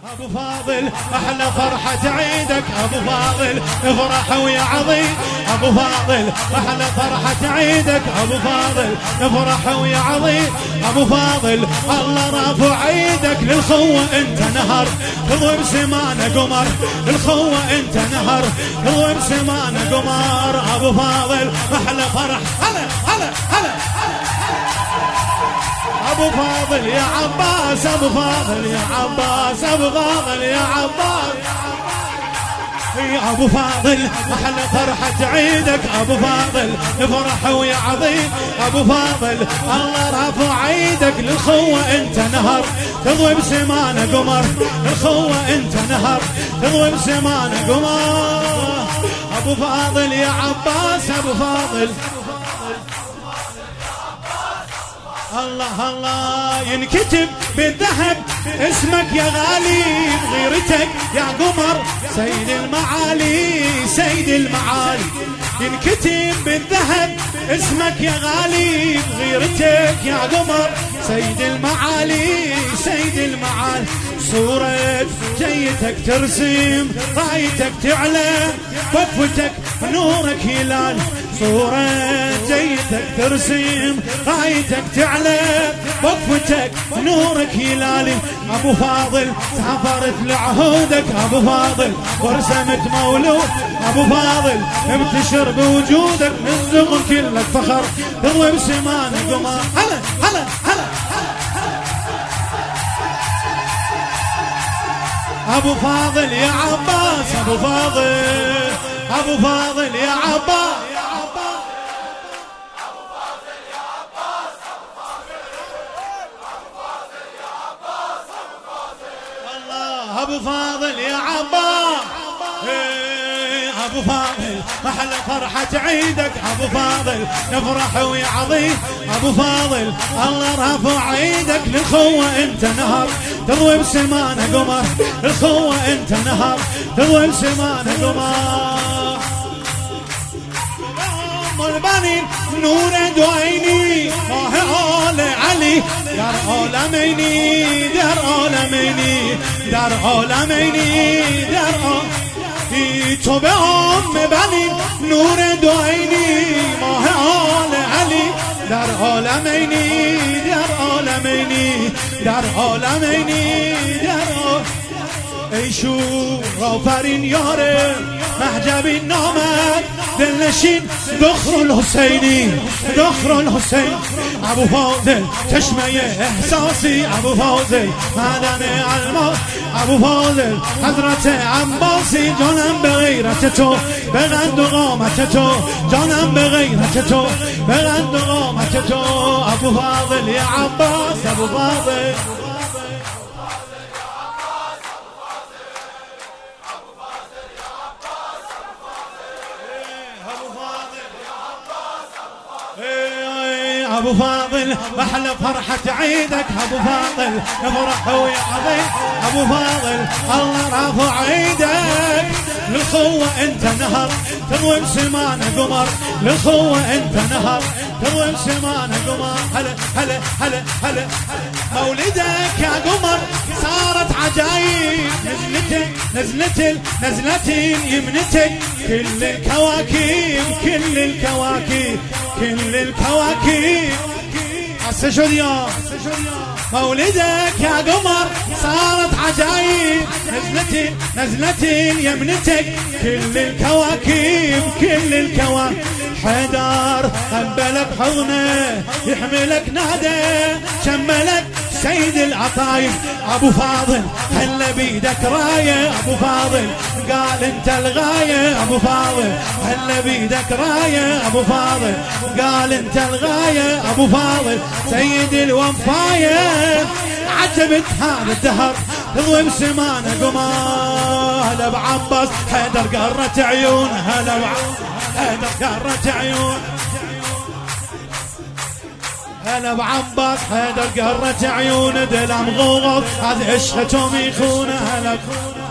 ابو فاضل احلى فرحة عيدك ابو فاضل افرح ويا عظيم ابو فاضل احلى فرحة عيدك ابو فاضل افرح ويا عظيم ابو فاضل الله رافع عيدك للخوة انت نهر تضرب سمانة قمر للخوة انت نهر تضرب سمانة قمر ابو فاضل احلى فرح هلا هلا هلا ابو فاضل يا عباس ابو فاضل يا عباس ابو فاضل يا عباس يا ابو فاضل احلى فرحة عيدك ابو فاضل افرح ويا عظيم ابو فاضل الله رافع عيدك للخوة انت نهر تضرب سمانة قمر الخوة انت نهر تضرب سمانة قمر ابو فاضل يا عباس ابو فاضل الله الله ينكتب بالذهب اسمك يا غالي بغيرتك يا قمر سيد المعالي سيد المعالي ينكتب بالذهب اسمك يا غالي بغيرتك يا قمر سيد المعالي سيد المعالي صورة جيتك ترسم رايتك تعلى وقفتك نورك هلال صورة جيتك ترسم رايتك تعلى وقفتك نورك هلالي ابو فاضل سافرت لعهودك ابو فاضل ورسمت مولود ابو فاضل ابتشر بوجودك نزغ كلك فخر تضرب سمان قمر هلا هلا هلا ابو فاضل يا عباس ابو فاضل ابو فاضل يا عباس ابو فاضل يا عباس ابو فاضل احلى فرحة عيدك ابو فاضل نفرح ويا عظيم ابو فاضل الله رافع عيدك للخوة انت نهر تضرب سمانة قمر الخوة انت نهر تضرب سمانة قمر البنين نور دعيني آل علي در عالميني در عالميني در عالميني در عالميني تو به عام بنین نور دعینی ماه آل علی در عالمینی در عالمینی در عالمینی در ای شور آفرین یاره محجبین نامد دلنشین دخر الحسینی دخر الحسین ابو فاضل چشمه احساسی ابو فاضل معدن الماس ابو فاضل حضرت عباسی جانم به غیرت تو بلند و قامت تو جانم به غیرت تو بلند و قامت تو ابو فاضل یا عباس ابو فاضل ابو فاضل احلى فرحة عيدك ابو فاضل نفرح ويا عظيم ابو فاضل الله رافع عيدك للخوة انت نهر تضرب سمانة قمر للخوة انت نهر تضرب سمانة قمر هلا هلا هلا هلا مولدك يا قمر صارت عجايب نزلت يمنتك كل الكواكب كل الكواكب كل الكواكب السجوديا مولدك يا قمر صارت عجايب نزلت يمنتك كل الكواكب كل الكواكب حيدر قبلك حضنه يحملك نادى شملك سيد العطايب ابو فاضل هلا بيدك رايه ابو فاضل قال انت الغايه ابو فاضل هلا بيدك رايه ابو فاضل قال انت الغايه ابو فاضل سيد الوفايه عجبت هذا الدهر تضرب سمانه قمر هلا بعباس حيدر قرت عيون هلا حيدر قرت عيون هلا بعباس حيدر قرت عيون دلم غوغ هذه عشقتهم يخونه هلا